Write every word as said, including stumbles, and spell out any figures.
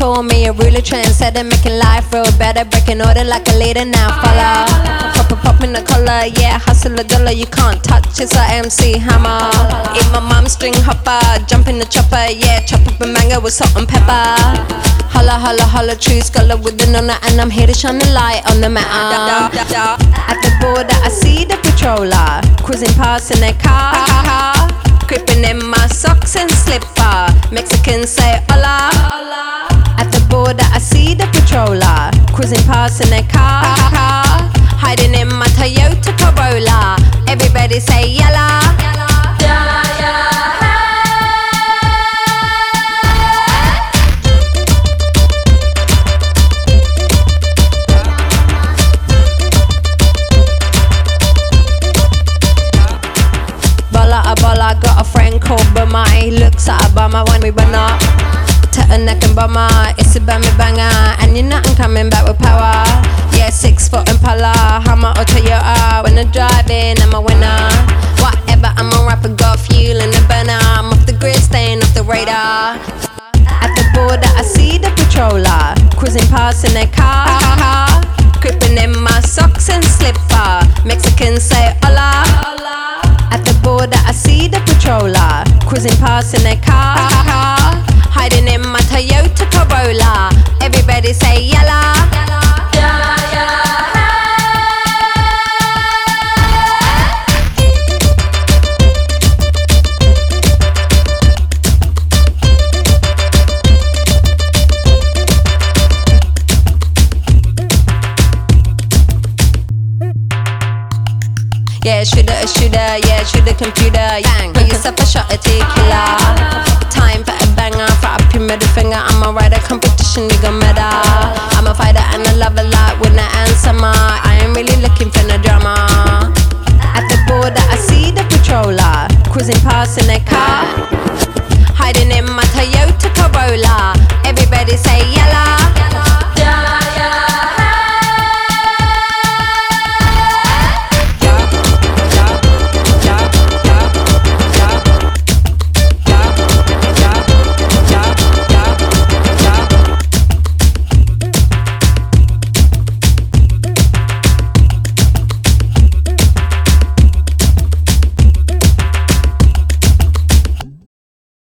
call me a ruler, trendsetter, making life real better, breaking order like a leader. Now follow, pop pop pop in the collar, yeah, hustle a dollar, you can't touch. It's a M C Hammer. Eat my mum string hopper, jump in the chopper, yeah, chop up a mango with salt and pepper. Holla holla holla, true scholar with the nonna, and I'm here to shine the light on the matter. At the border, I see the patroller cruising past in their car, creeping in my socks and slipper. Mexicans say hola. At the border, I see the patroller cruising past in their car, hiding in my Toyota Corolla. Everybody say yalla. Yalla, yalla. I got a friend called Bama. He looks at Obama when we run up to a neck and bummer. It's a bammy banger, and you're not coming back with power. Yeah, six foot Impala, Hummer or Toyota. When I'm driving, I'm a winner. Whatever, I'm a rapper, got fuel in the burner. I'm off the grid, staying off the radar. At the border, I see the patroller cruising past in their car, creeping in my socks and slipper. Mexicans say hola. At the border, I see the patroller cruising past in their car, hiding in my Toyota Corolla. Everybody say yalla. Yalla, yalla. Yeah, shooter, a shooter, yeah, shoot a computer. Bang, put yourself a shot at tequila. Time for a banger, for up your middle finger. I'm a rider, competition, you gon' medal. I'm a fighter and I love a lot, winner and summer. I ain't really looking for no drama. At the border, I see the patroller cruising past in their car, hiding in my Toyota Corolla. Everybody say yeah.